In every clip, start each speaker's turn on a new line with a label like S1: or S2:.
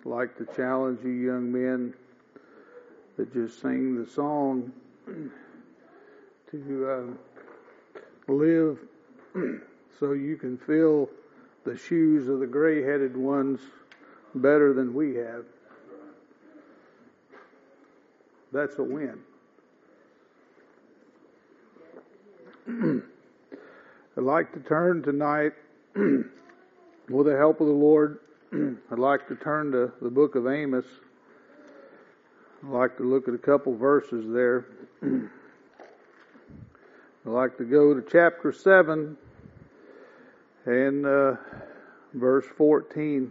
S1: like to challenge you young men that just sing the song to live so you can fill the shoes of the gray-headed ones better than we have. That's a win. I'd like to turn tonight, with the help of the Lord, I'd like to turn to the book of Amos. I'd like to look at a couple verses there. I'd like to go to chapter 7 and verse 14.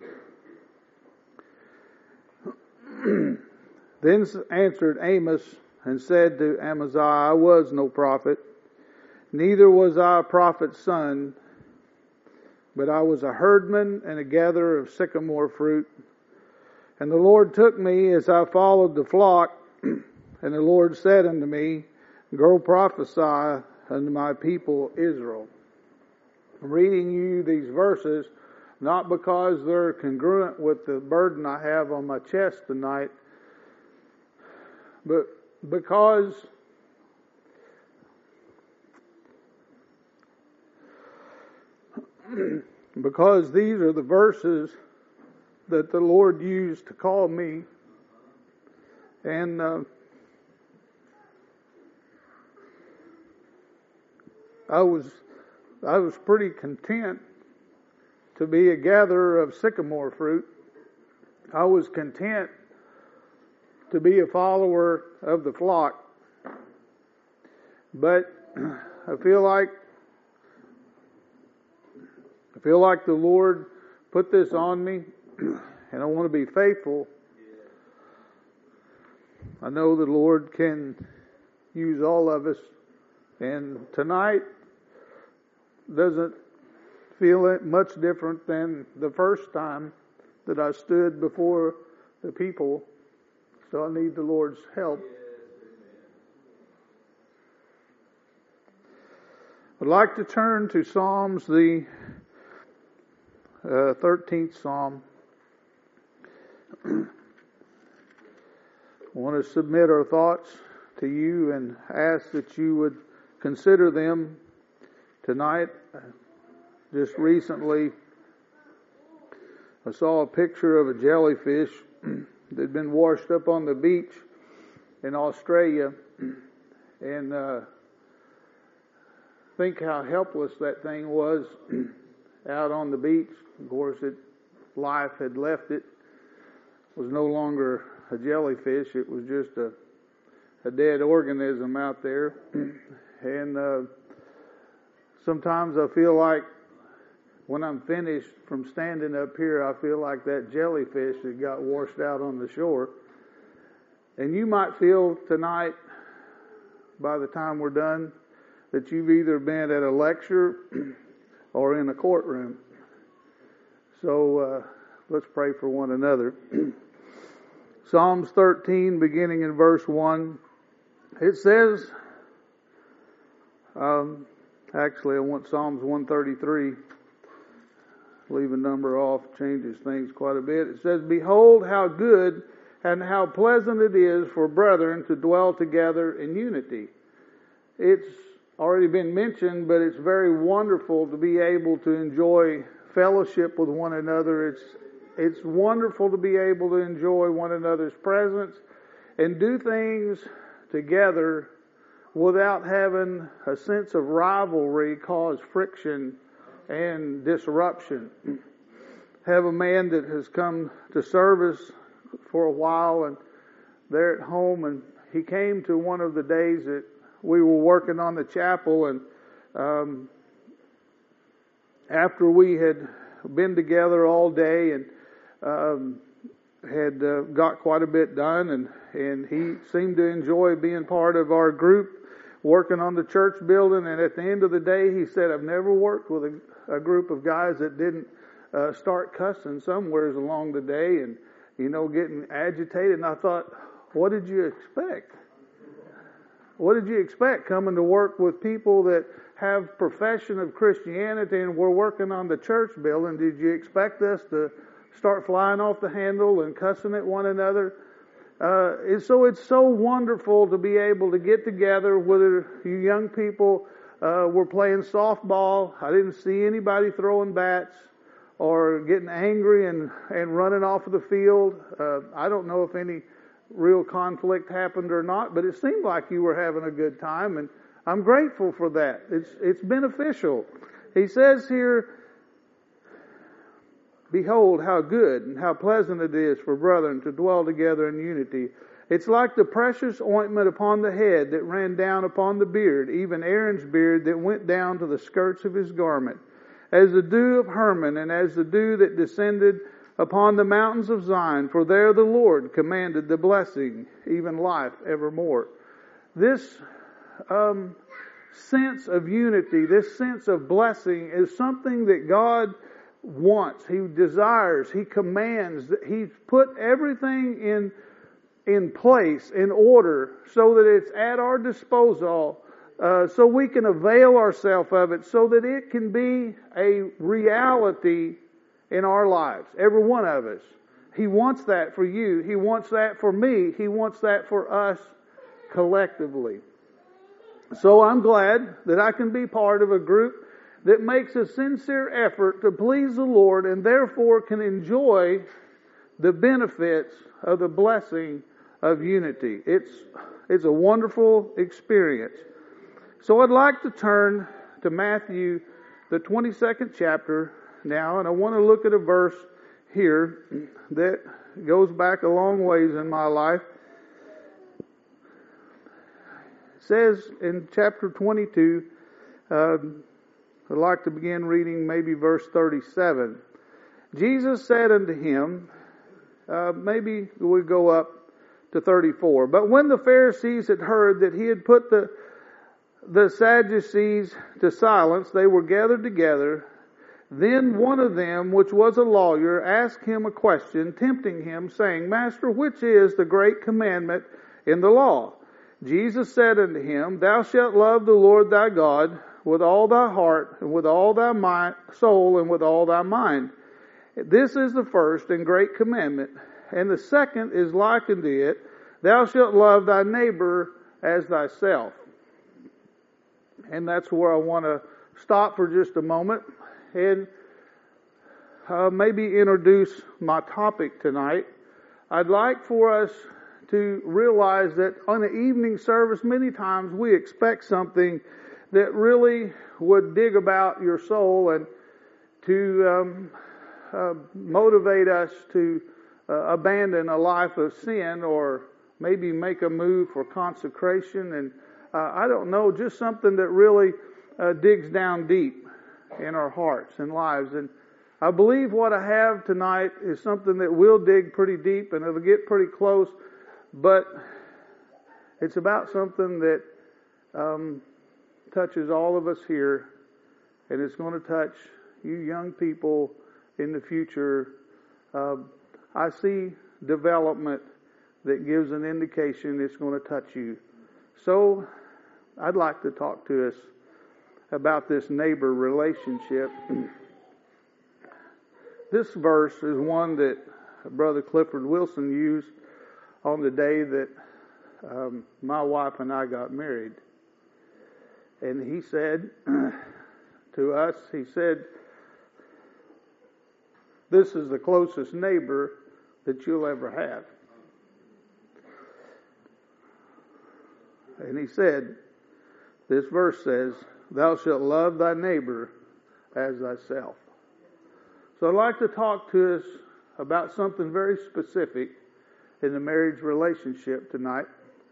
S1: Then answered Amos and said to Amaziah, I was no prophet, neither was I a prophet's son, but I was a herdman and a gatherer of sycamore fruit. And the Lord took me as I followed the flock, and the Lord said unto me, Go prophesy unto my people Israel. I'm reading you these verses not because they're congruent with the burden I have on my chest tonight, but because these are the verses that the Lord used to call me, and I was pretty content to be a gatherer of sycamore fruit. I was content to be a follower of the flock, but I feel like the Lord put this on me, and I want to be faithful. I know the Lord can use all of us, and tonight doesn't feel it much different than the first time that I stood before the people, so I need the Lord's help. I'd like to turn to Psalms, the 13th Psalm. I want to submit our thoughts to you and ask that you would consider them tonight. Just recently, I saw a picture of a jellyfish that had been washed up on the beach in Australia, and think how helpless that thing was out on the beach. Of course, life had left it. It was no longer a jellyfish. It was just a dead organism out there. And sometimes I feel like when I'm finished from standing up here, I feel like that jellyfish that got washed out on the shore. And you might feel tonight, by the time we're done, that you've either been at a lecture or in a courtroom. So let's pray for one another. Psalms 13, beginning in verse 1. It says, actually I want Psalms 133. Leave a number off, changes things quite a bit. It says, Behold how good and how pleasant it is for brethren to dwell together in unity. It's already been mentioned, but it's very wonderful to be able to enjoy fellowship with one another. It's wonderful to be able to enjoy one another's presence and do things together without having a sense of rivalry cause friction and disruption. Have a man that has come to service for a while, and they're at home, and he came to one of the days that we were working on the chapel, and after we had been together all day and had got quite a bit done, and he seemed to enjoy being part of our group working on the church building. And at the end of the day, he said, I've never worked with a group of guys that didn't start cussing somewheres along the day and, getting agitated. And I thought, what did you expect? What did you expect coming to work with people that have profession of Christianity and we're working on the church building? Did you expect us to start flying off the handle and cussing at one another. So it's so wonderful to be able to get together, whether you young people were playing softball. I didn't see anybody throwing bats or getting angry and running off of the field. I don't know if any real conflict happened or not, but it seemed like you were having a good time, and I'm grateful for that. It's beneficial. He says here, behold how good and how pleasant it is for brethren to dwell together in unity. It's like the precious ointment upon the head that ran down upon the beard, even Aaron's beard that went down to the skirts of his garment, as the dew of Hermon, and as the dew that descended upon the mountains of Zion, for there the Lord commanded the blessing, even life evermore. This sense of unity, this sense of blessing is something that God wants. He desires. He commands. He's put everything in place, in order, so that it's at our disposal, so we can avail ourselves of it, so that it can be a reality in our lives. Every one of us. He wants that for you. He wants that for me. He wants that for us collectively. So I'm glad that I can be part of a group that makes a sincere effort to please the Lord and therefore can enjoy the benefits of the blessing of unity. It's a wonderful experience. So I'd like to turn to Matthew, the 22nd chapter now, and I want to look at a verse here that goes back a long ways in my life. It says in chapter 22, I'd like to begin reading maybe verse 37. Jesus said unto him, maybe we go up to 34. But when the Pharisees had heard that he had put the Sadducees to silence, they were gathered together. Then one of them, which was a lawyer, asked him a question, tempting him, saying, Master, which is the great commandment in the law? Jesus said unto him, Thou shalt love the Lord thy God with all thy heart, and with all thy soul, and with all thy mind. This is the first and great commandment. And the second is like unto it, Thou shalt love thy neighbor as thyself. And that's where I want to stop for just a moment and maybe introduce my topic tonight. I'd like for us to realize that on an evening service, many times we expect something that really would dig about your soul and to motivate us to abandon a life of sin or maybe make a move for consecration. And I don't know, just something that really digs down deep in our hearts and lives. And I believe what I have tonight is something that will dig pretty deep and it'll get pretty close, but it's about something that touches all of us here, and it's going to touch you young people in the future. I see development that gives an indication it's going to touch you. So I'd like to talk to us about this neighbor relationship. This verse is one that Brother Clifford Wilson used on the day that my wife and I got married. And he said to us, he said, this is the closest neighbor that you'll ever have. And he said, this verse says, Thou shalt love thy neighbor as thyself. So I'd like to talk to us about something very specific in the marriage relationship tonight.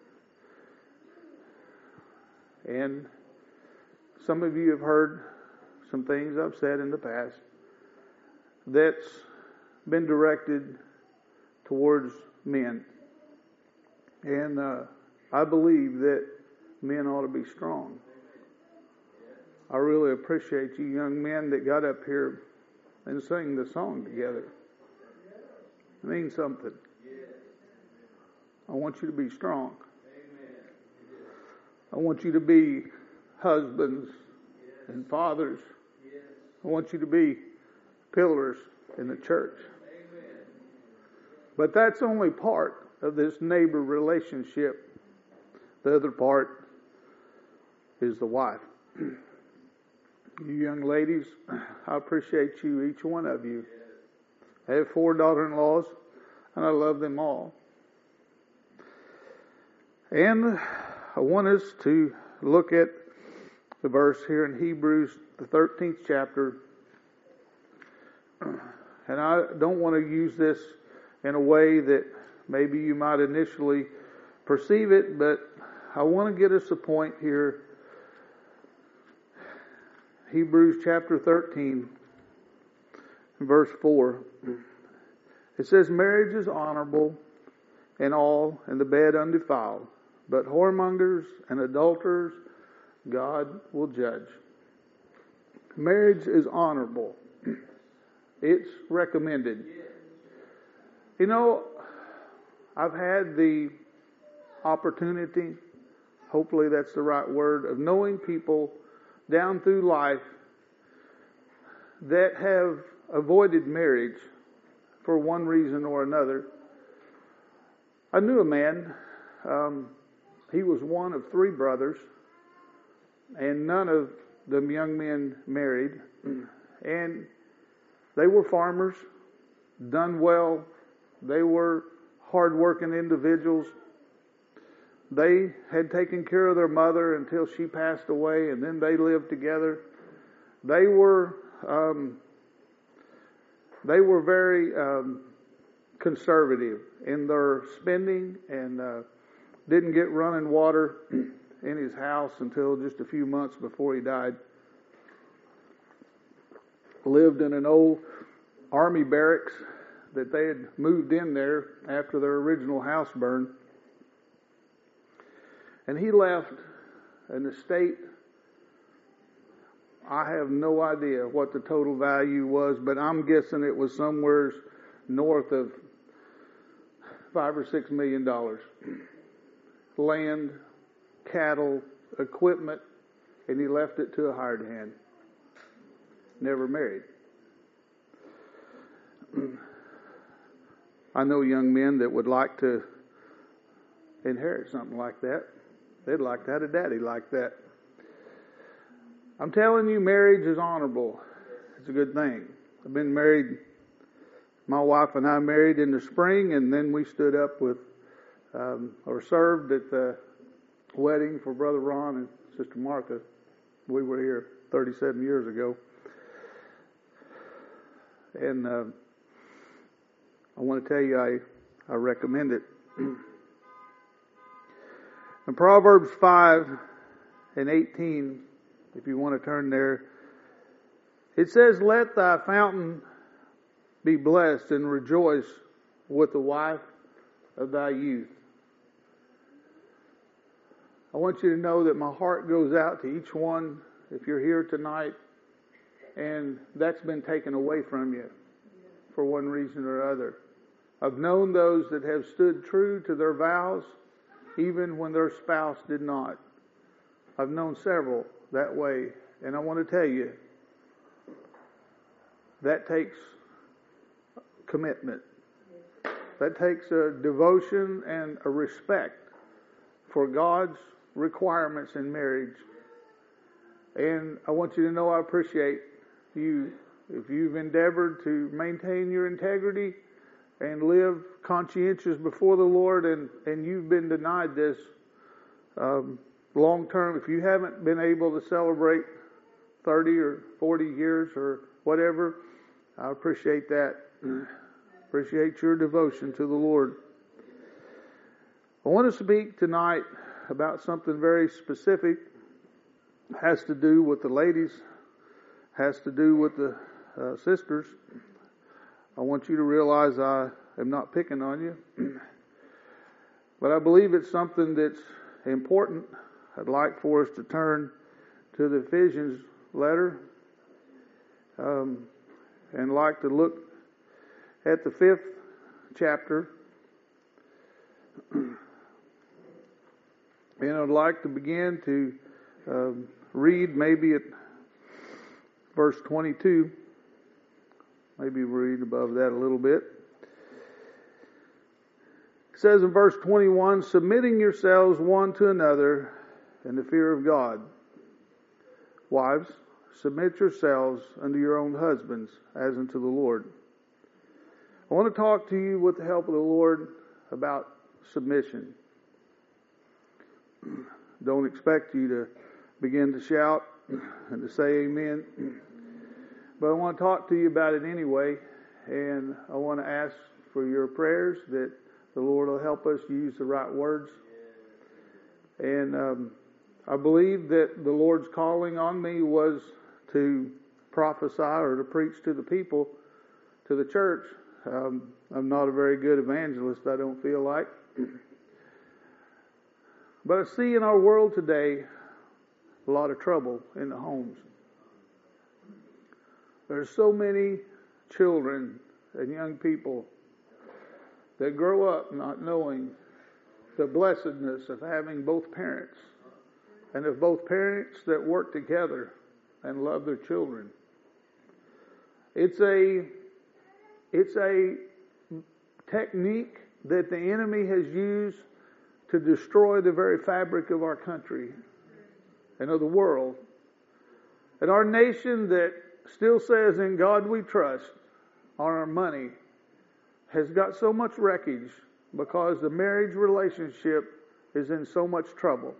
S1: And some of you have heard some things I've said in the past that's been directed towards men. And I believe that men ought to be strong. I really appreciate you young men that got up here and sang the song together. It means something. I want you to be strong. I want you to be husbands and fathers. I want you to be pillars in the church. But that's only part of this neighbor relationship. The other part is the wife. You young ladies, I appreciate you, each one of you. I have 4 daughter-in-laws, and I love them all. And I want us to look at the verse here in Hebrews, the 13th chapter. And I don't want to use this in a way that maybe you might initially perceive it, but I want to get us a point here. Hebrews chapter 13, verse 4. It says, marriage is honorable in all, and the bed undefiled. But whoremongers and adulterers, God will judge. Marriage is honorable. It's recommended. You know, I've had the opportunity, hopefully that's the right word, of knowing people down through life that have avoided marriage for one reason or another. I knew a man, he was one of 3 brothers, and none of them young men married, and they were farmers, done well. They were hard-working individuals. They had taken care of their mother until she passed away, and then they lived together. They were very conservative in their spending, and didn't get running water in his house until just a few months before he died. Lived in an old army barracks that they had moved in there after their original house burned. And he left an estate. I have no idea what the total value was, but I'm guessing it was somewhere north of $5 or $6 million. Land, cattle, equipment, and he left it to a hired hand. Never married. I know young men that would like to inherit something like that. They'd like to have a daddy like that. I'm telling you, marriage is honorable. It's a good thing. I've been married, my wife and I married in the spring, and then we stood up with, or served at the wedding for Brother Ron and Sister Martha. We were here 37 years ago. And I want to tell you, I recommend it. In Proverbs 5 and 18, if you want to turn there, it says, let thy fountain be blessed and rejoice with the wife of thy youth. I want you to know that my heart goes out to each one, if you're here tonight, and that's been taken away from you for one reason or other. I've known those that have stood true to their vows, even when their spouse did not. I've known several that way, and I want to tell you, that takes commitment. That takes a devotion and a respect for God's requirements in marriage. And I want you to know I appreciate you if you've endeavored to maintain your integrity and live conscientious before the Lord, and you've been denied this long term. If you haven't been able to celebrate 30 or 40 years or whatever, I appreciate that. Appreciate your devotion to the Lord. I want to speak tonight about something very specific. It has to do with the ladies, has to do with the sisters. I want you to realize I am not picking on you, but I believe it's something that's important. I'd like for us to turn to the Ephesians letter, and like to look at the 5th chapter. And I'd like to begin to read maybe at verse 22. Maybe read above that a little bit. says in verse 21, submitting yourselves one to another in the fear of God. Wives, submit yourselves unto your own husbands as unto the Lord. I want to talk to you with the help of the Lord about submission. Don't expect you to begin to shout and to say amen. But I want to talk to you about it anyway. And I want to ask for your prayers that the Lord will help us use the right words. And I believe that the Lord's calling on me was to prophesy or to preach to the people, to the church. I'm not a very good evangelist, I don't feel like. But I see in our world today a lot of trouble in the homes. There's so many children and young people that grow up not knowing the blessedness of having both parents, and of both parents that work together and love their children. It's a technique that the enemy has used to destroy the very fabric of our country and of the world. And our nation that still says, in God we trust, on our money, has got so much wreckage because the marriage relationship is in so much trouble.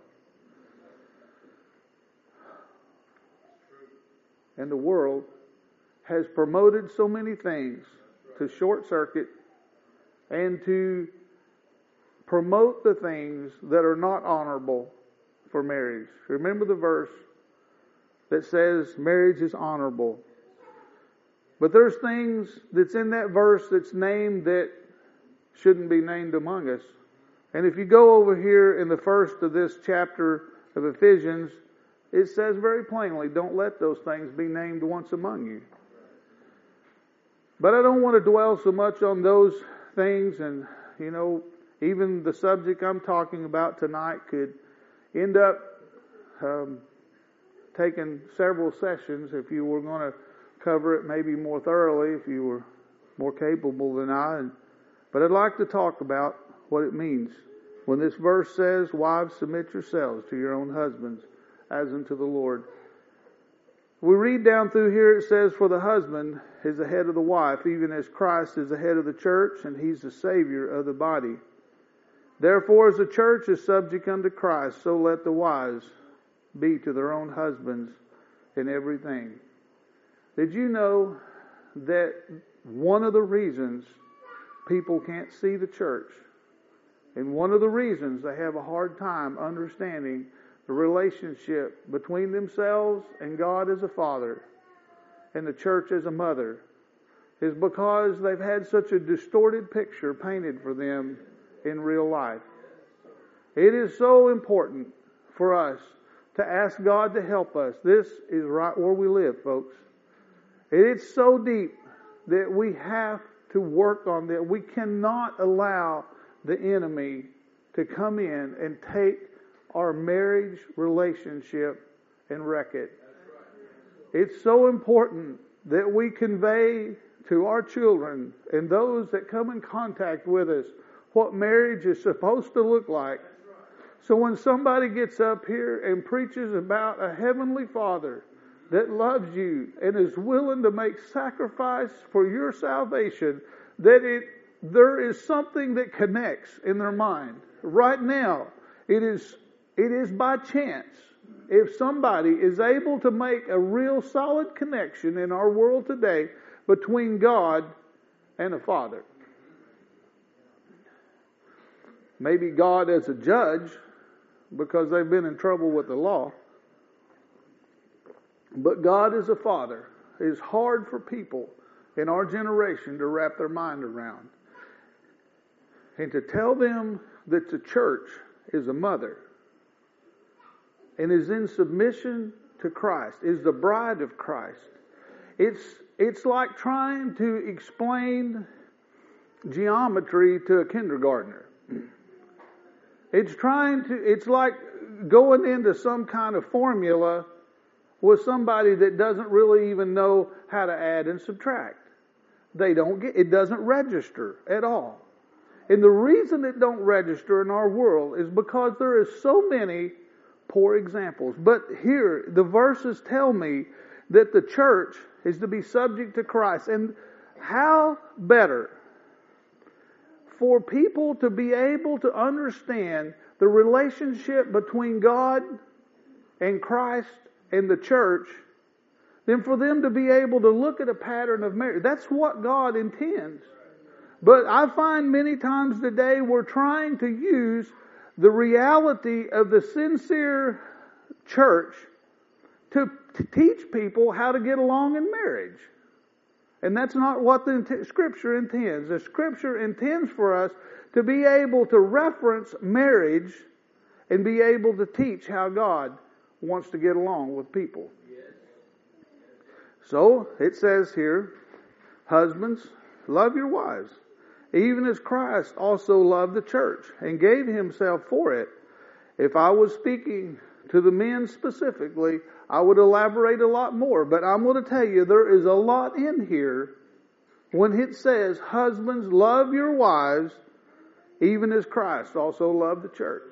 S1: And the world has promoted so many things to short circuit and to promote the things that are not honorable for marriage. Remember the verse that says marriage is honorable. But there's things that's in that verse that's named that shouldn't be named among us. And if you go over here in the first of this chapter of Ephesians, it says very plainly, don't let those things be named once among you. But I don't want to dwell so much on those things, and even the subject I'm talking about tonight could end up taking several sessions if you were going to cover it maybe more thoroughly, if you were more capable than I. But I'd like to talk about what it means when this verse says, wives, submit yourselves to your own husbands as unto the Lord. We read down through here, it says, for the husband is the head of the wife, even as Christ is the head of the church, and he's the Savior of the body. Therefore, as the church is subject unto Christ, so let the wives be to their own husbands in everything. Did you know that one of the reasons people can't see the church, and one of the reasons they have a hard time understanding the relationship between themselves and God as a father and the church as a mother, is because they've had such a distorted picture painted for them in real life. It is so important for us to ask God to help us. This is right where we live, folks. It's so deep that we have to work on that. We cannot allow the enemy to come in and take our marriage relationship and wreck it. It's so important that we convey to our children and those that come in contact with us what marriage is supposed to look like. So when somebody gets up here and preaches about a heavenly Father that loves you and is willing to make sacrifice for your salvation, that there is something that connects in their mind. Right now, it is by chance. If somebody is able to make a real solid connection in our world today between God and a father. Maybe God as a judge, because they've been in trouble with the law. But God as a father is hard for people in our generation to wrap their mind around. And to tell them that the church is a mother and is in submission to Christ, is the bride of Christ. It's like trying to explain geometry to a kindergartner. It's like going into some kind of formula with somebody that doesn't really even know how to add and subtract. It doesn't register at all. And the reason it don't register in our world is because there is so many poor examples. But here, the verses tell me that the church is to be subject to Christ. And how better for people to be able to understand the relationship between God and Christ and the church than for them to be able to look at a pattern of marriage. That's what God intends. But I find many times today we're trying to use the reality of the sincere church to teach people how to get along in marriage. And that's not what the Scripture intends. The Scripture intends for us to be able to reference marriage and be able to teach how God wants to get along with people. So, it says here, husbands, love your wives, even as Christ also loved the church and gave himself for it. If I was speaking to the men specifically, I would elaborate a lot more. But I'm going to tell you, there is a lot in here when it says, husbands, love your wives, even as Christ also loved the church.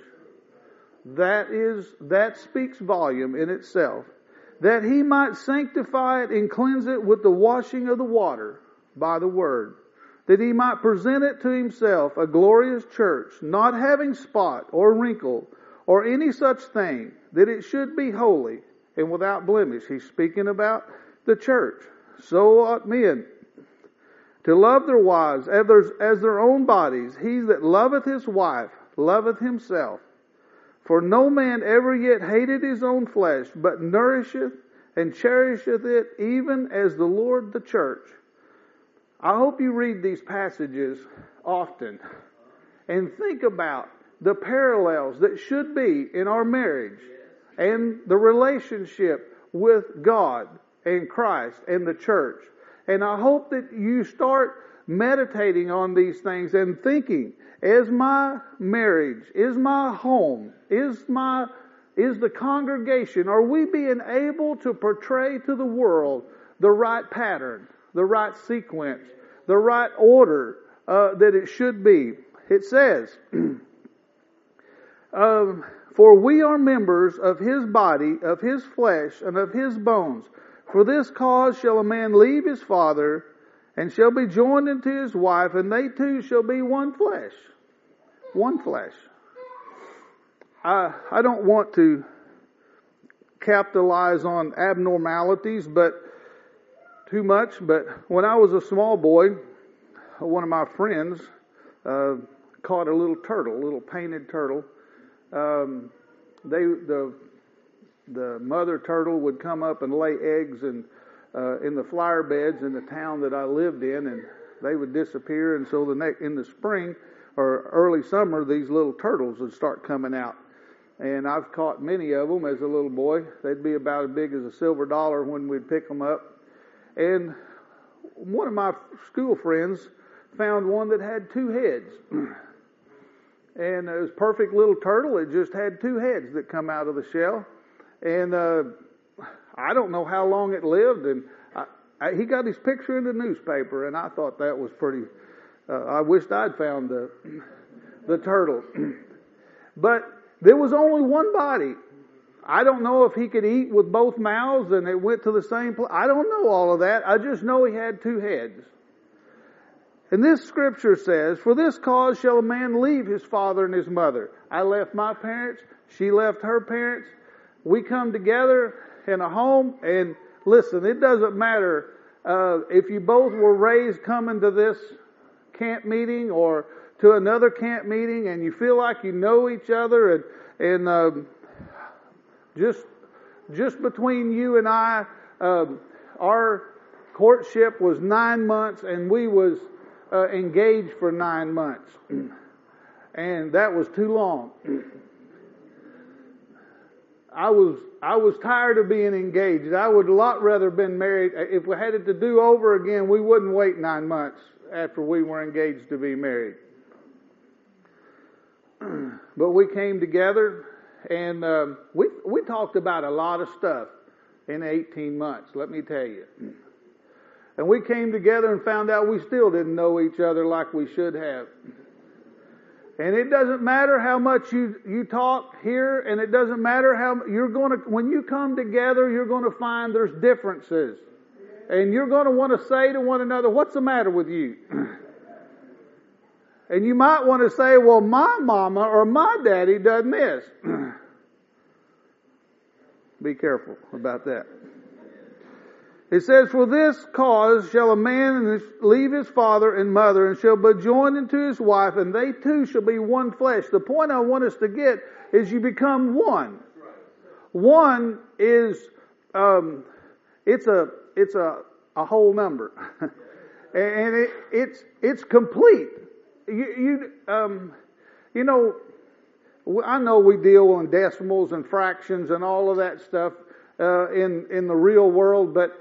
S1: That speaks volume in itself. That he might sanctify it and cleanse it with the washing of the water by the word. That he might present it to himself a glorious church, not having spot or wrinkle or any such thing, that it should be holy and without blemish. He's speaking about the church. So ought men to love their wives as their own bodies. He that loveth his wife loveth himself. For no man ever yet hated his own flesh, but nourisheth and cherisheth it, even as the Lord the church. I hope you read these passages often and think about the parallels that should be in our marriage and the relationship with God and Christ and the church. And I hope that you start meditating on these things and thinking, is my marriage, is my home, is the congregation, are we being able to portray to the world the right pattern, the right sequence, the right order that it should be? It says, for we are members of his body, of his flesh, and of his bones. For this cause shall a man leave his father, and shall be joined unto his wife, and they two shall be one flesh. One flesh. I don't want to capitalize on abnormalities, but too much. But when I was a small boy, one of my friends caught a little turtle, a little painted turtle. The mother turtle would come up and lay eggs in the flower beds in the town that I lived in, and they would disappear. And so in the spring or early summer, these little turtles would start coming out. And I've caught many of them as a little boy. They'd be about as big as a silver dollar when we'd pick them up. And one of my school friends found one that had two heads. And it was a perfect little turtle. It just had two heads that come out of the shell. And I don't know how long it lived. And he got his picture in the newspaper, and I thought that was pretty... I wished I'd found the turtle. But there was only one body. I don't know if he could eat with both mouths and it went to the same place. I don't know all of that. I just know he had two heads. And this scripture says, for this cause shall a man leave his father and his mother. I left my parents. She left her parents. We come together in a home. And listen, it doesn't matter if you both were raised coming to this camp meeting or to another camp meeting and you feel like you know each other and just between you and I, our courtship was 9 months and we was engaged for 9 months. And that was too long. I was tired of being engaged. I would a lot rather been married. If we had it to do over again, we wouldn't wait 9 months after we were engaged to be married. But we came together and we talked about a lot of stuff in 18 months, let me tell you. And we came together and found out we still didn't know each other like we should have. And it doesn't matter how much you talk here, and it doesn't matter how when you come together, you're going to find there's differences. And you're going to want to say to one another, what's the matter with you? And you might want to say, well, my mama or my daddy done this. Be careful about that. It says, for this cause shall a man leave his father and mother, and shall be joined unto his wife, and they two shall be one flesh. The point I want us to get is you become one. One is, it's a whole number. And it's complete. You know, I know we deal on decimals and fractions and all of that stuff in the real world, but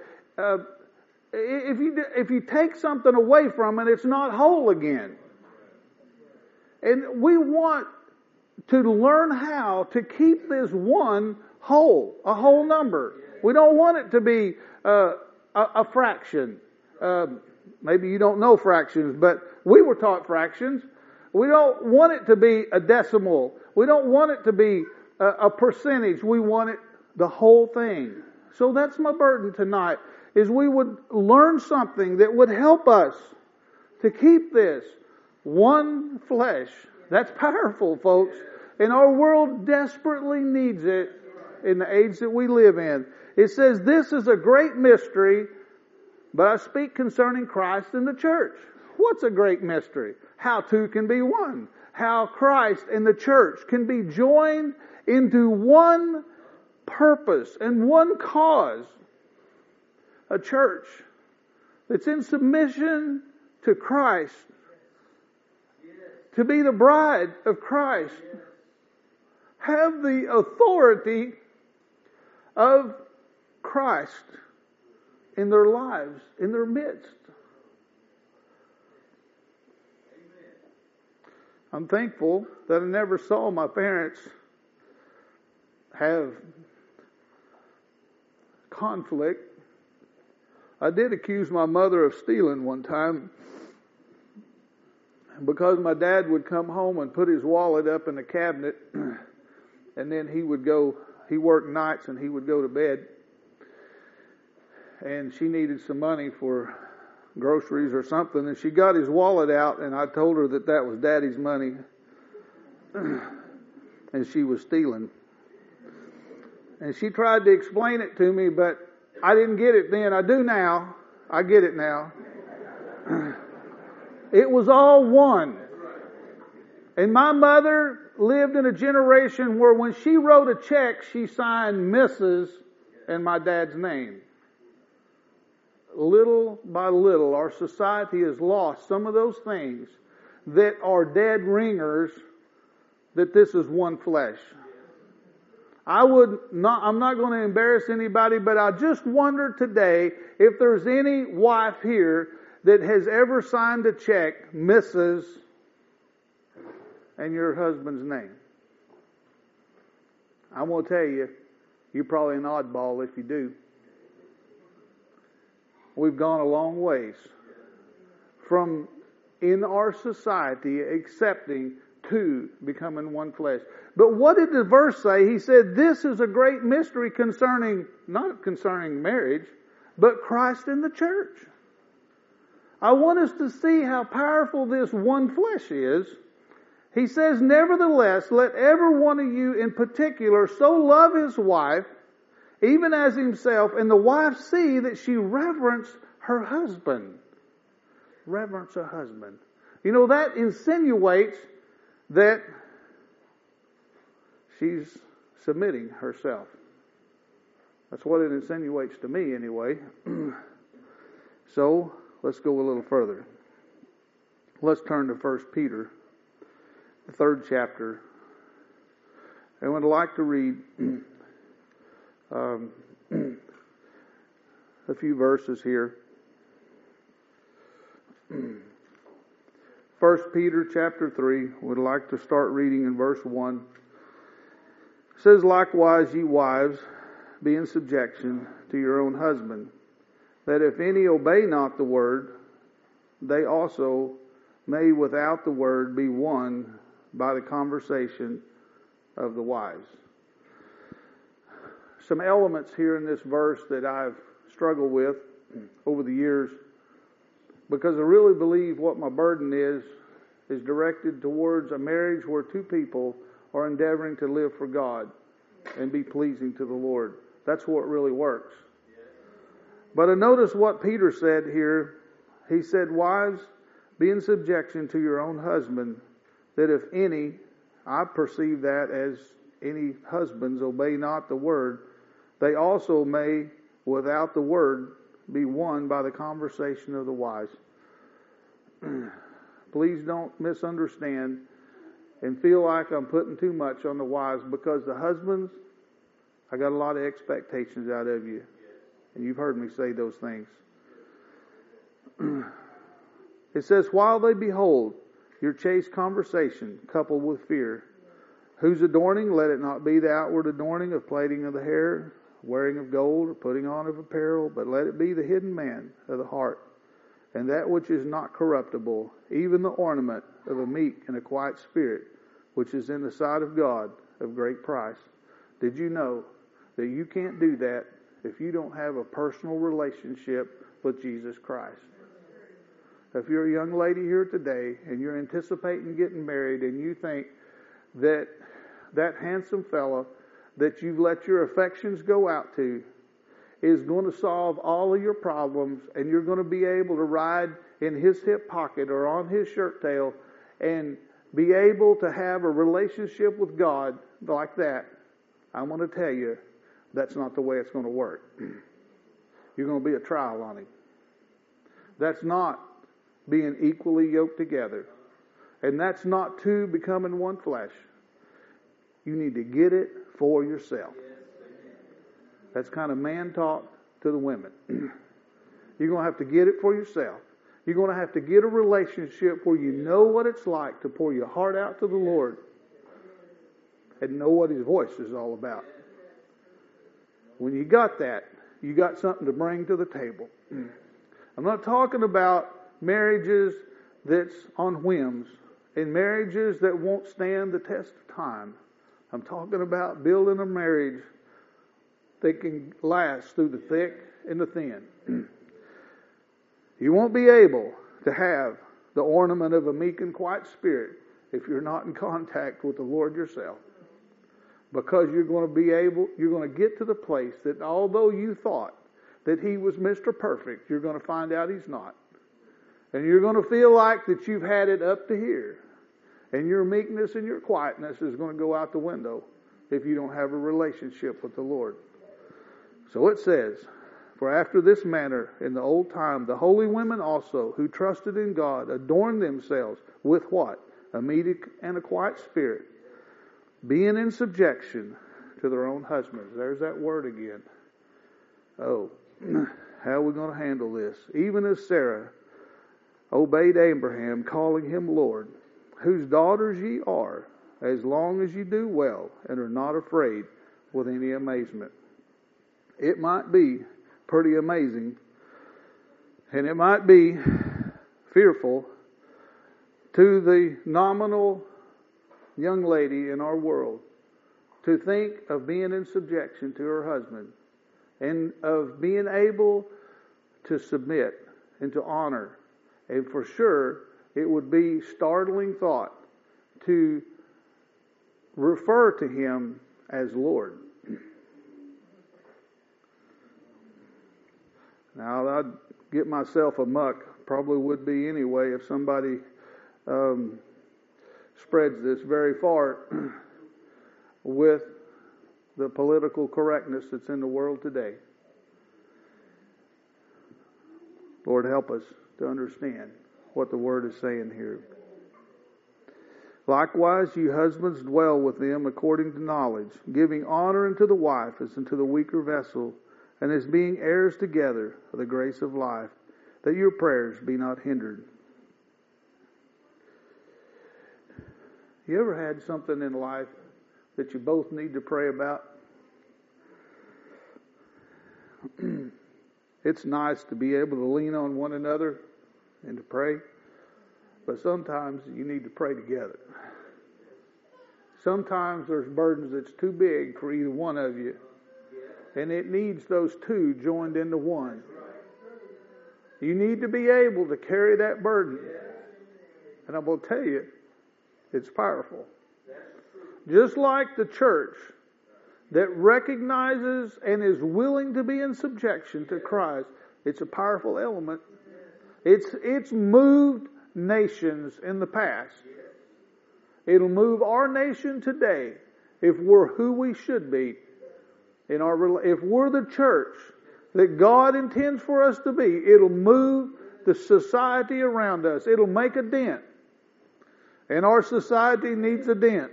S1: if you take something away from it, it's not whole again. And we want to learn how to keep this one whole, a whole number. We don't want it to be a fraction. Maybe you don't know fractions, but we were taught fractions. We don't want it to be a decimal. We don't want it to be a percentage. We want it the whole thing. So that's my burden tonight, is we would learn something that would help us to keep this one flesh. That's powerful, folks. And our world desperately needs it in the age that we live in. It says, this is a great mystery, but I speak concerning Christ and the church. What's a great mystery? How two can be one. How Christ and the church can be joined into one purpose and one cause. A church that's in submission to Christ, to be the bride of Christ, have the authority of Christ in their lives, in their midst. I'm thankful that I never saw my parents have conflict. I did accuse my mother of stealing one time, because my dad would come home and put his wallet up in the cabinet, and then he worked nights and he would go to bed, and she needed some money for groceries or something, and she got his wallet out, and I told her that was Daddy's money, and she was stealing. And she tried to explain it to me, but I didn't get it then. I do now. I get it now. It was all one. And my mother lived in a generation where when she wrote a check, she signed Mrs. and my dad's name. Little by little, our society has lost some of those things that are dead ringers, that this is one flesh. I'm not going to embarrass anybody, but I just wonder today if there's any wife here that has ever signed a check, Mrs. and your husband's name. I'm going to tell you, you're probably an oddball if you do. We've gone a long ways from, in our society, accepting two becoming one flesh. But what did the verse say? He said, this is a great mystery not concerning marriage, but Christ and the church. I want us to see how powerful this one flesh is. He says, nevertheless, let every one of you in particular so love his wife, even as himself, and the wife see that she reverence her husband. Reverence her husband. You know, that insinuates that she's submitting herself. That's what it insinuates to me anyway. So, let's go a little further. Let's turn to 1 Peter, the 3rd chapter. I would like to read a few verses here. 1 Peter chapter 3, would like to start reading in verse 1. It says, likewise, ye wives, be in subjection to your own husband, that if any obey not the word, they also may without the word be won by the conversation of the wise. Some elements here in this verse that I've struggled with over the years, because I really believe what my burden is directed towards a marriage where two people are endeavoring to live for God and be pleasing to the Lord. That's what really works. But I notice what Peter said here. He said, wives, be in subjection to your own husband, that if any, I perceive that as any husbands obey not the word, they also may, without the word, be won by the conversation of the wise. Please don't misunderstand and feel like I'm putting too much on the wives, because the husbands, I got a lot of expectations out of you. And you've heard me say those things. It says, while they behold your chaste conversation coupled with fear, whose adorning, let it not be the outward adorning of plaiting of the hair, wearing of gold, or putting on of apparel, but let it be the hidden man of the heart, and that which is not corruptible, even the ornament of a meek and a quiet spirit, which is in the sight of God of great price. Did you know that you can't do that if you don't have a personal relationship with Jesus Christ? If you're a young lady here today and you're anticipating getting married, and you think that that handsome fella that you've let your affections go out to is going to solve all of your problems, and you're going to be able to ride in his hip pocket or on his shirt tail and be able to have a relationship with God like that, I want to tell you, that's not the way it's going to work. You're going to be a trial on him. That's not being equally yoked together. And that's not two becoming one flesh. You need to get it for yourself. That's kind of man talk to the women. You're going to have to get it for yourself. You're going to have to get a relationship where you know what it's like to pour your heart out to the Lord and know what His voice is all about. When you got that, you got something to bring to the table. I'm not talking about marriages that's on whims and marriages that won't stand the test of time. I'm talking about building a marriage that can last through the thick and the thin. You won't be able to have the ornament of a meek and quiet spirit if you're not in contact with the Lord yourself. Because you're going to get to the place that although you thought that He was Mr. Perfect, you're going to find out He's not. And you're going to feel like that you've had it up to here. And your meekness and your quietness is going to go out the window if you don't have a relationship with the Lord. So it says, for after this manner in the old time, the holy women also, who trusted in God, adorned themselves with what? A meek and a quiet spirit, being in subjection to their own husbands. There's that word again. Oh, how are we going to handle this? Even as Sarah obeyed Abraham, calling him Lord, whose daughters ye are, as long as ye do well and are not afraid with any amazement. It might be pretty amazing, and it might be fearful to the nominal young lady in our world to think of being in subjection to her husband and of being able to submit and to honor. And for sure, it would be startling thought to refer to Him as Lord. Now, I'd get myself a muck, probably would be anyway, if somebody spreads this very far with the political correctness that's in the world today. Lord, help us to understand what the Word is saying here. Likewise, you husbands dwell with them according to knowledge, giving honor unto the wife as unto the weaker vessel, and as being heirs together of the grace of life, that your prayers be not hindered. You ever had something in life that you both need to pray about? It's nice to be able to lean on one another and to pray, but sometimes you need to pray together. Sometimes there's burdens that's too big for either one of you. And it needs those two joined into one. You need to be able to carry that burden. And I'm going to tell you, it's powerful. Just like the church that recognizes and is willing to be in subjection to Christ, it's a powerful element. It's moved nations in the past. It'll move our nation today if we're who we should be. If we're the church that God intends for us to be, it'll move the society around us. It'll make a dent. And our society needs a dent.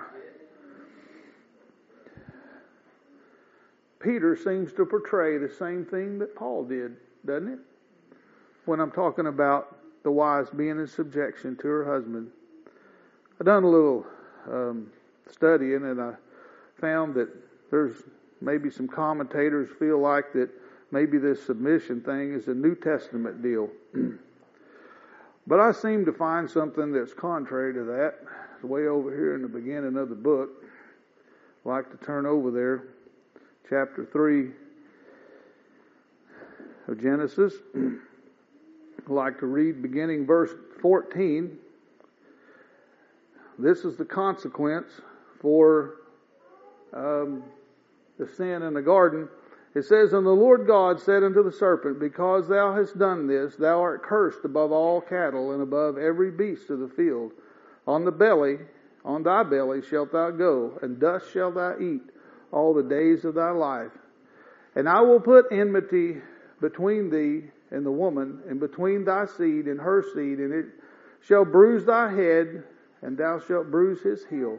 S1: Peter seems to portray the same thing that Paul did, doesn't it? When I'm talking about the wife being in subjection to her husband. I've done a little studying, and I found that there's maybe some commentators feel like that maybe this submission thing is a New Testament deal. But I seem to find something that's contrary to that. It's way over here in the beginning of the book. I'd like to turn over there. Chapter 3 of Genesis. I'd like to read beginning verse 14. This is the consequence for the sin in the garden. It says, And the Lord God said unto the serpent, Because thou hast done this, thou art cursed above all cattle, and above every beast of the field. On thy belly shalt thou go, and dust shalt thou eat all the days of thy life. And I will put enmity between thee and the woman, and between thy seed and her seed, and it shall bruise thy head, and thou shalt bruise his heel.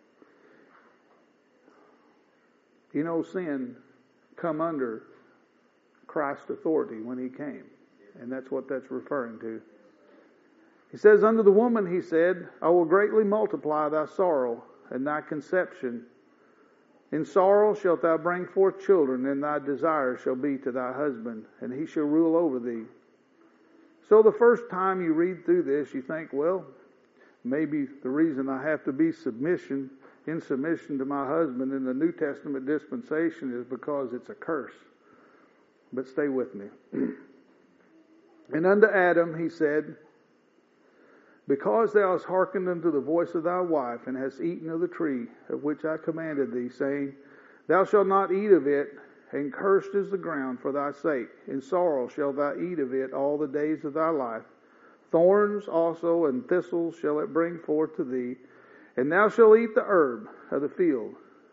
S1: You know, sin come under Christ's authority when he came. And that's what that's referring to. He says, Unto the woman he said, I will greatly multiply thy sorrow and thy conception. In sorrow shalt thou bring forth children, and thy desire shall be to thy husband, and he shall rule over thee. So the first time you read through this, you think, well, maybe the reason I have to be in submission to my husband in the New Testament dispensation is because it's a curse. But stay with me. And unto Adam he said, Because thou hast hearkened unto the voice of thy wife, and hast eaten of the tree of which I commanded thee, saying, Thou shalt not eat of it, and cursed is the ground for thy sake. In sorrow shalt thou eat of it all the days of thy life. Thorns also and thistles shall it bring forth to thee, and thou shalt eat the herb of the field.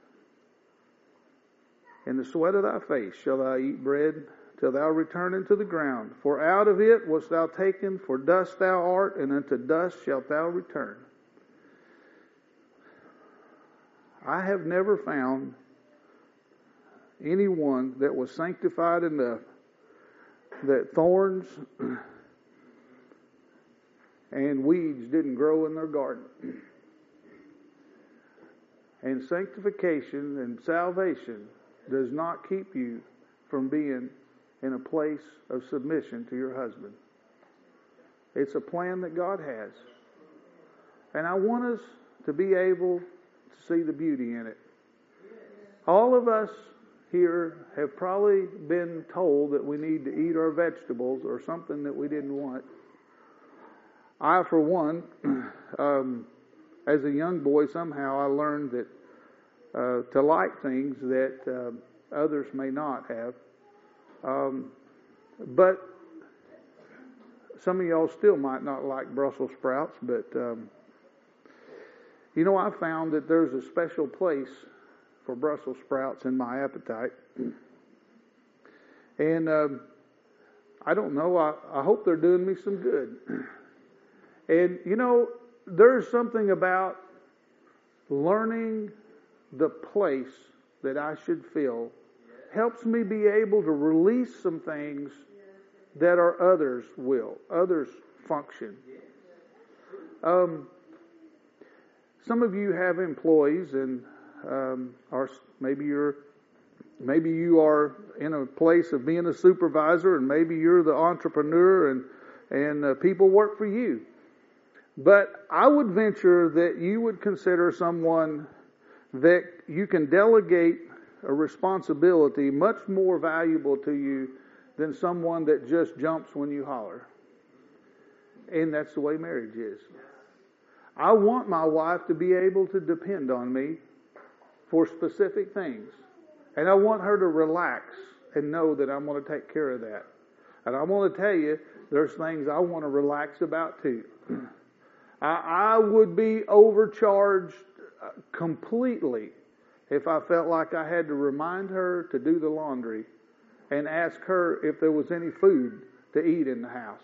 S1: In the sweat of thy face shalt thou eat bread, till thou return into the ground. For out of it wast thou taken, for dust thou art, and unto dust shalt thou return. I have never found anyone that was sanctified enough that thorns and weeds didn't grow in their garden. And sanctification and salvation does not keep you from being in a place of submission to your husband. It's a plan that God has. And I want us to be able to see the beauty in it. All of us here have probably been told that we need to eat our vegetables or something that we didn't want. I, for one, as a young boy, somehow I learned that to like things that others may not have. But some of y'all still might not like Brussels sprouts, but I found that there's a special place for Brussels sprouts in my appetite. And I don't know, I hope they're doing me some good. And there's something about learning the place that I should fill helps me be able to release some things that are others' function. Some of you have employees, and maybe you are in a place of being a supervisor, and maybe you're the entrepreneur, and people work for you. But I would venture that you would consider someone that you can delegate a responsibility much more valuable to you than someone that just jumps when you holler. And that's the way marriage is. I want my wife to be able to depend on me for specific things. And I want her to relax and know that I'm going to take care of that. And I want to tell you, there's things I want to relax about too. I would be overcharged completely if I felt like I had to remind her to do the laundry and ask her if there was any food to eat in the house.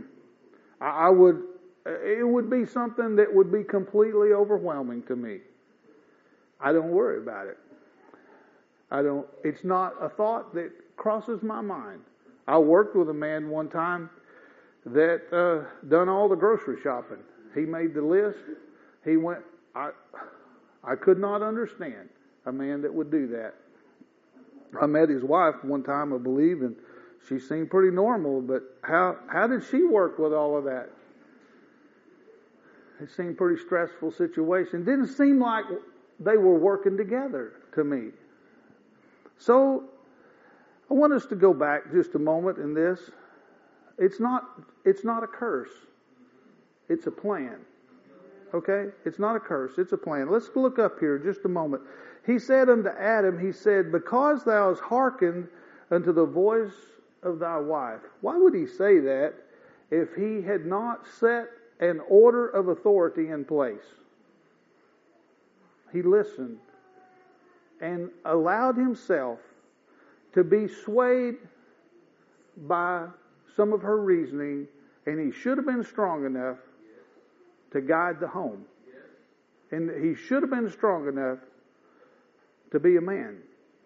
S1: It would be something that would be completely overwhelming to me. I don't worry about it. It's not a thought that crosses my mind. I worked with a man one time that done all the grocery shopping. He made the list. He went. I could not understand a man that would do that. I met his wife one time, I believe, and she seemed pretty normal. But how did she work with all of that? It seemed a pretty stressful situation. Didn't seem like they were working together to me. So I want us to go back just a moment in this. It's not a curse. It's a plan. Okay? It's not a curse. It's a plan. Let's look up here just a moment. He said unto Adam, he said, because thou hast hearkened unto the voice of thy wife. Why would he say that if he had not set an order of authority in place? He listened and allowed himself to be swayed by some of her reasoning, and he should have been strong enough to guide the home. And he should have been strong enough to be a man.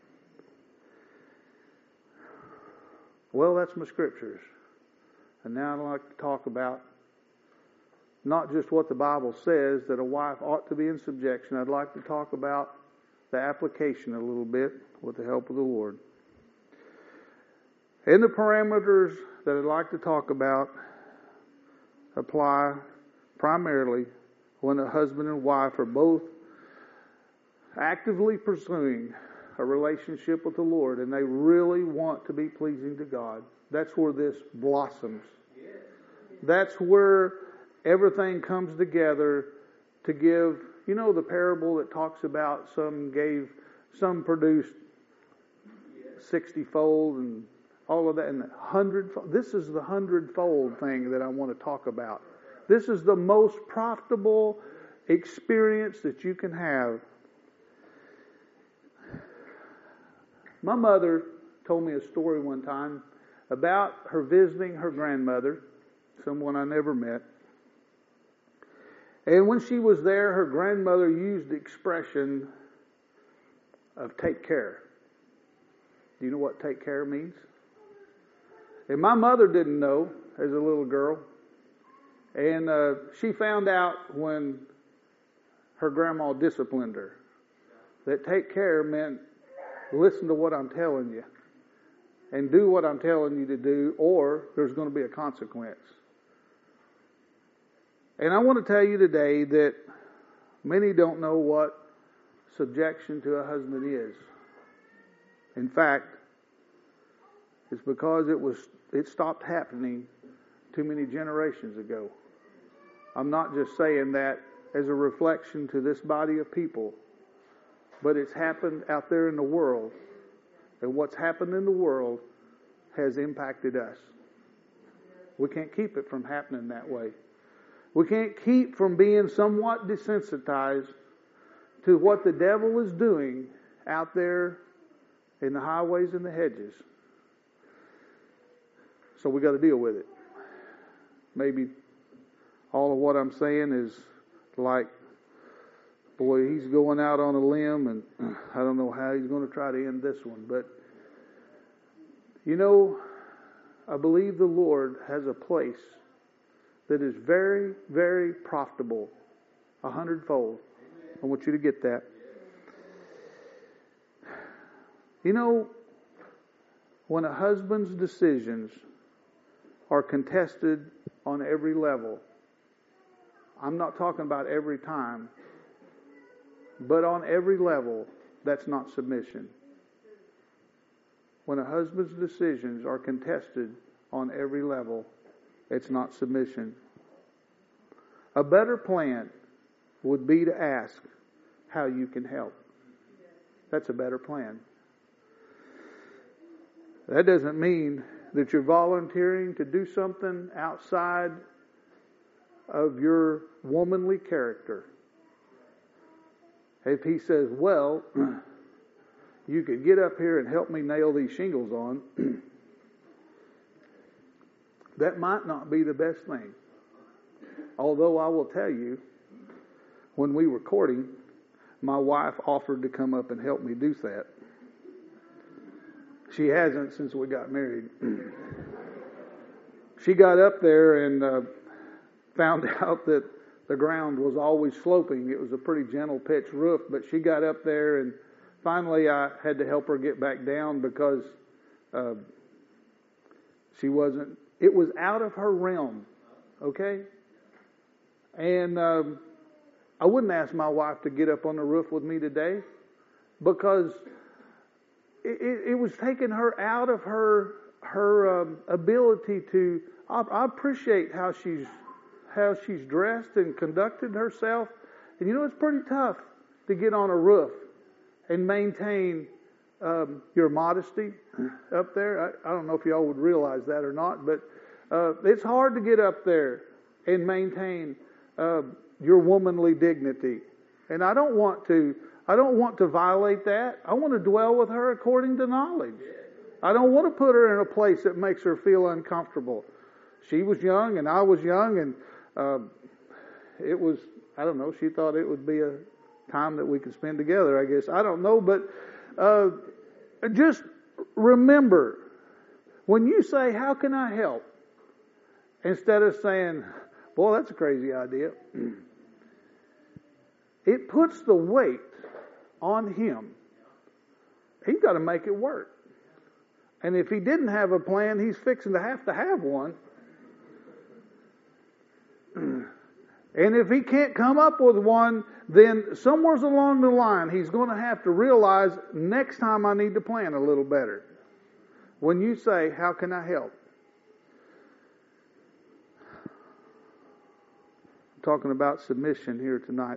S1: Well, that's my scriptures. And now I'd like to talk about not just what the Bible says that a wife ought to be in subjection. I'd like to talk about the application a little bit with the help of the Lord. And the parameters that I'd like to talk about apply primarily when a husband and wife are both actively pursuing a relationship with the Lord and they really want to be pleasing to God. That's where this blossoms. That's where everything comes together to give, you know, the parable that talks about some produced 60-fold and all of that, and 100-fold. This is the 100-fold thing that I want to talk about. This is the most profitable experience that you can have. My mother told me a story one time about her visiting her grandmother, someone I never met. And when she was there, her grandmother used the expression of take care. Do you know what take care means? And my mother didn't know as a little girl. And she found out when her grandma disciplined her that take care meant listen to what I'm telling you and do what I'm telling you to do, or there's going to be a consequence. And I want to tell you today that many don't know what subjection to a husband is. In fact, it's because it stopped happening too many generations ago. I'm not just saying that as a reflection to this body of people, but it's happened out there in the world, and what's happened in the world has impacted us. We can't keep it from happening that way. We can't keep from being somewhat desensitized to what the devil is doing out there in the highways and the hedges. So we got to deal with it. Maybe all of what I'm saying is like, boy, he's going out on a limb, and I don't know how he's going to try to end this one. But, you know, I believe the Lord has a place that is very, very profitable, 100-fold. I want you to get that. You know, when a husband's decisions are contested on every level, I'm not talking about every time, but on every level, that's not submission. When a husband's decisions are contested on every level, it's not submission. A better plan would be to ask how you can help. That's a better plan. That doesn't mean that you're volunteering to do something outside of your womanly character. If he says, well, you could get up here and help me nail these shingles on, that might not be the best thing. Although I will tell you, when we were courting, my wife offered to come up and help me do that. She hasn't since we got married. She got up there and found out that the ground was always sloping. It was a pretty gentle pitch roof, but she got up there and finally I had to help her get back down because it was out of her realm, okay? And I wouldn't ask my wife to get up on the roof with me today because it was taking her out of her ability to. I appreciate how she's dressed and conducted herself, and it's pretty tough to get on a roof and maintain your modesty up there. I don't know if y'all would realize that or not, but it's hard to get up there and maintain your womanly dignity. And I don't want to violate that. I want to dwell with her according to knowledge. I don't want to put her in a place that makes her feel uncomfortable. She was young and I was young, and it was, I don't know, she thought it would be a time that we could spend together, I guess. I don't know, but just remember, when you say, how can I help? Instead of saying, boy, that's a crazy idea. It puts the weight on him. He's got to make it work. And if he didn't have a plan, he's fixing to have one. And if he can't come up with one, then somewhere along the line, he's going to have to realize, next time I need to plan a little better. When you say, how can I help? I'm talking about submission here tonight.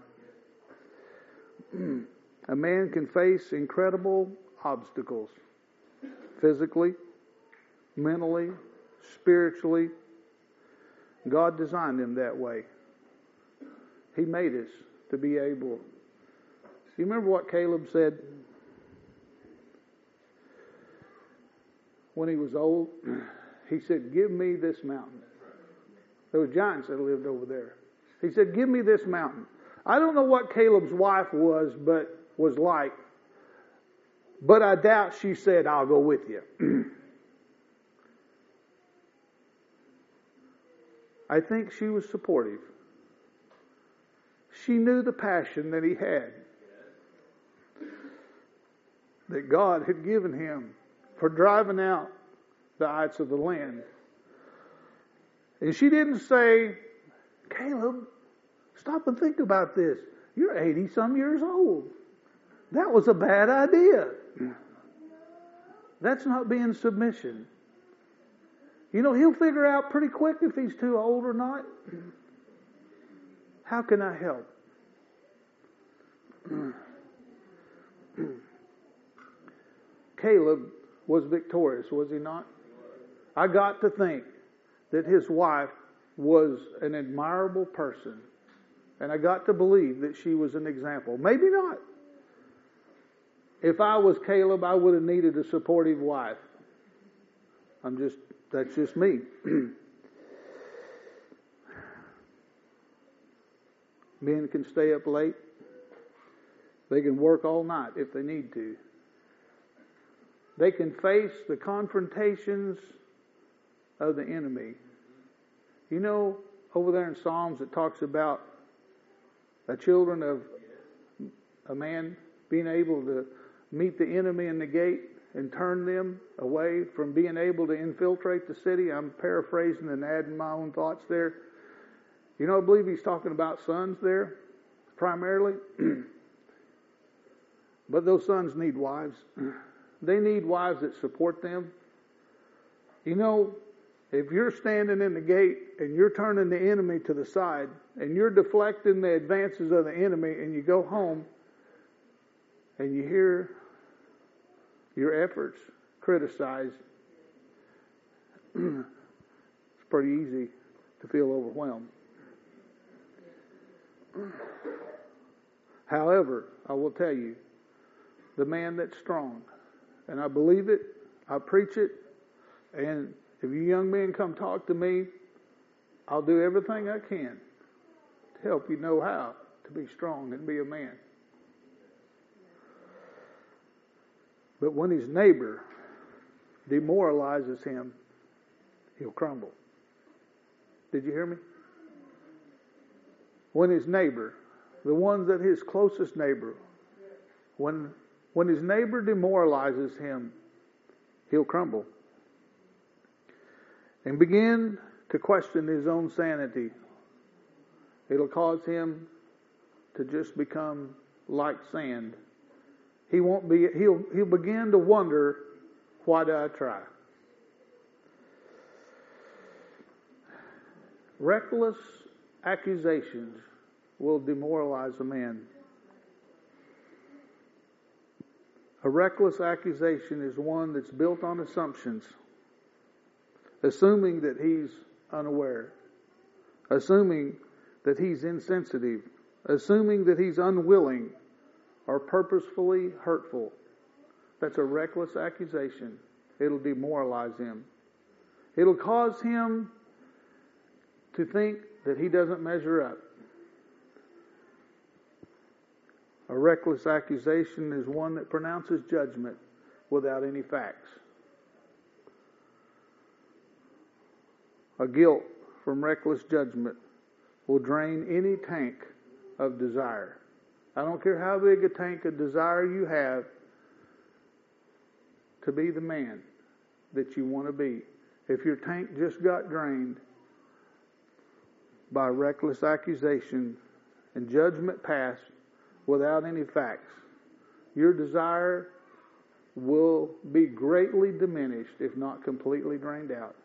S1: A man can face incredible obstacles, physically, mentally, spiritually. God designed him that way. He made us to be able. You remember what Caleb said when he was old? He said, give me this mountain. There were giants that lived over there. He said, give me this mountain. I don't know what Caleb's wife was like, but I doubt she said, I'll go with you. I think she was supportive. She knew the passion that he had, that God had given him for driving out the ites of the land. And she didn't say, Caleb, stop and think about this. You're 80-some years old. That was a bad idea. That's not being submission. He'll figure out pretty quick if he's too old or not. How can I help? Caleb was victorious, was he not? I got to think that his wife was an admirable person. And I got to believe that she was an example. Maybe not. If I was Caleb, I would have needed a supportive wife. That's just me. Men can stay up late. They can work all night if they need to. They can face the confrontations of the enemy. Over there in Psalms it talks about the children of a man being able to meet the enemy in the gate and turn them away from being able to infiltrate the city. I'm paraphrasing and adding my own thoughts there. You know, I believe he's talking about sons there, primarily. But those sons need wives. They need wives that support them. You know, if you're standing in the gate and you're turning the enemy to the side and you're deflecting the advances of the enemy and you go home and you hear your efforts criticized, it's pretty easy to feel overwhelmed. However, I will tell you, the man that's strong, and I believe it, I preach it, and if you young men come talk to me, I'll do everything I can to help you know how to be strong and be a man. But when his neighbor demoralizes him, he'll crumble. Did you hear me? When his neighbor, the ones that his closest neighbor, when his neighbor demoralizes him, he'll crumble and begin to question his own sanity. It'll cause him to just become like sand. He'll begin to wonder, why did I try? Reckless accusations will demoralize a man. A reckless accusation is one that's built on assumptions, assuming that he's unaware, assuming that he's insensitive, assuming that he's unwilling or purposefully hurtful. That's a reckless accusation. It'll demoralize him. It'll cause him to think that he doesn't measure up. A reckless accusation is one that pronounces judgment without any facts. A guilt from reckless judgment will drain any tank of desire. I don't care how big a tank of desire you have to be the man that you want to be. If your tank just got drained by reckless accusation and judgment passed without any facts, your desire will be greatly diminished, if not completely drained out.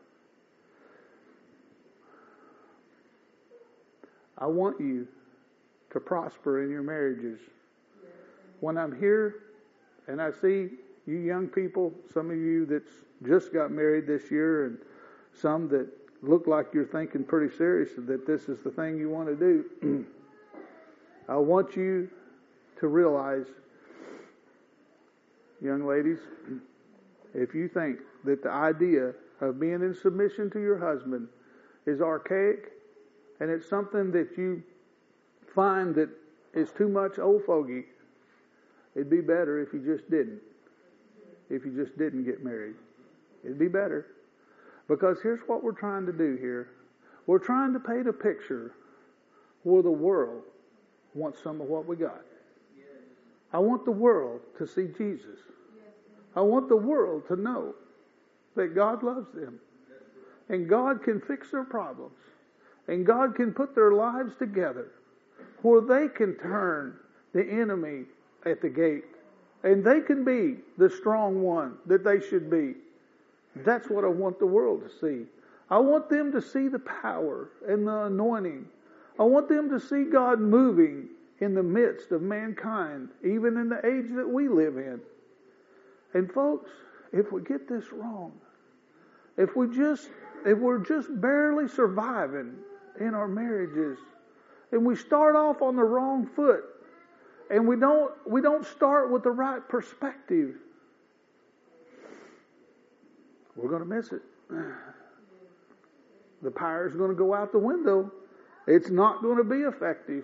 S1: I want you to prosper in your marriages. When I'm here and I see you young people, some of you that's just got married this year and some that look like you're thinking pretty seriously that this is the thing you want to do, I want you to realize, young ladies, if you think that the idea of being in submission to your husband is archaic and it's something that you find that is too much old fogey, it'd be better if you just didn't. If you just didn't get married. It'd be better. Because here's what we're trying to do here. We're trying to paint a picture where the world wants some of what we got. I want the world to see Jesus. I want the world to know that God loves them. And God can fix their problems. And God can put their lives together where they can turn the enemy at the gate. And they can be the strong one that they should be. That's what I want the world to see. I want them to see the power and the anointing. I want them to see God moving in the midst of mankind, even in the age that we live in. And folks, if we get this wrong, if we're just barely surviving in our marriages, and we start off on the wrong foot, and we don't start with the right perspective, we're going to miss it. The power's going to go out the window. It's not going to be effective.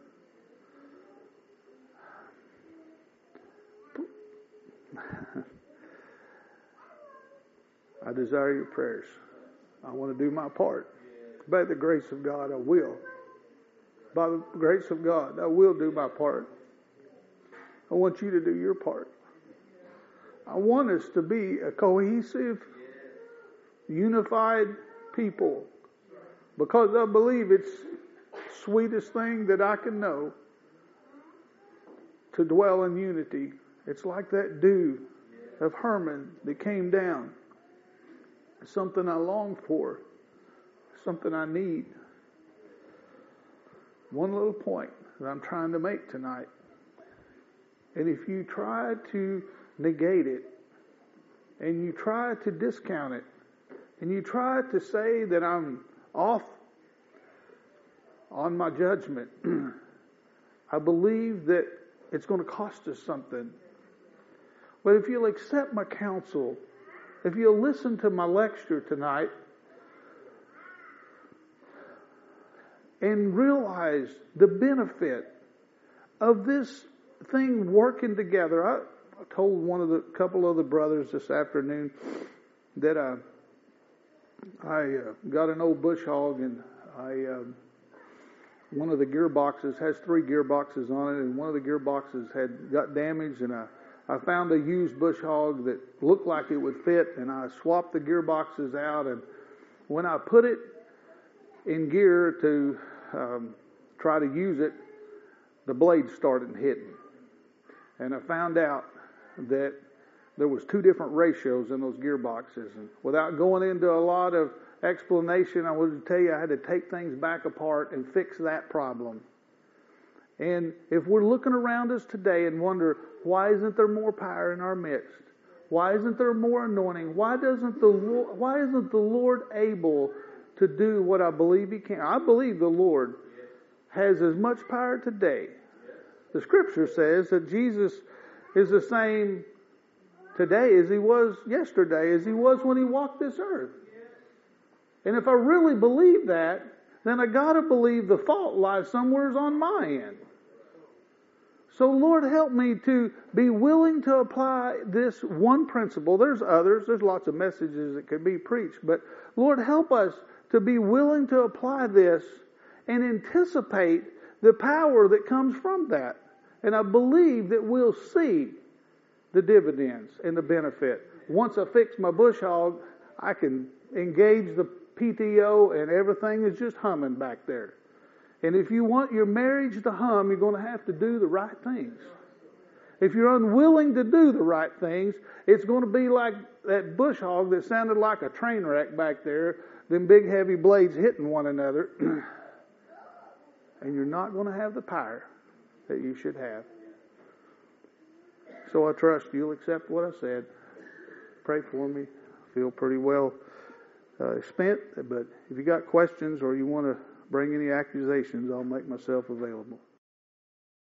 S1: I desire your prayers. I want to do my part. By the grace of God, I will. By the grace of God, I will do my part. I want you to do your part. I want us to be a cohesive, unified people, because I believe sweetest thing that I can know, to dwell in unity. It's like that dew of Hermon that came down. It's something I long for, something I need. One little point that I'm trying to make tonight. And if you try to negate it, and you try to discount it, and you try to say that I'm off on my judgment, I believe that it's going to cost us something. But if you'll accept my counsel, if you'll listen to my lecture tonight, and realize the benefit of this thing working together. I told couple of the brothers this afternoon that I got an old bush hog, and one of the gearboxes has 3 gearboxes on it, and one of the gearboxes had got damaged, and I found a used bush hog that looked like it would fit, and I swapped the gearboxes out, and when I put it in gear to try to use it, the blades started hitting. And I found out that there was 2 different ratios in those gearboxes. And without going into a lot of explanation, I wanted to tell you I had to take things back apart and fix that problem. And if we're looking around us today and wonder, why isn't there more power in our midst? Why isn't there more anointing? Why isn't the Lord able to do what I believe He can? I believe the Lord has as much power today. The Scripture says that Jesus is the same today as He was yesterday, as He was when He walked this earth. And if I really believe that, then I got to believe the fault lies somewhere on my end. So Lord, help me to be willing to apply this one principle. There's others. There's lots of messages that could be preached. But Lord, help us to be willing to apply this and anticipate the power that comes from that. And I believe that we'll see the dividends and the benefit. Once I fix my bush hog, I can engage the PTO and everything is just humming back there. And if you want your marriage to hum, you're going to have to do the right things. If you're unwilling to do the right things, it's going to be like that bush hog that sounded like a train wreck back there, them big heavy blades hitting one another. And you're not going to have the power that you should have. So I trust you'll accept what I said. Pray for me. I feel pretty well spent, but if you got questions or you want to bring any accusations, I'll make myself available.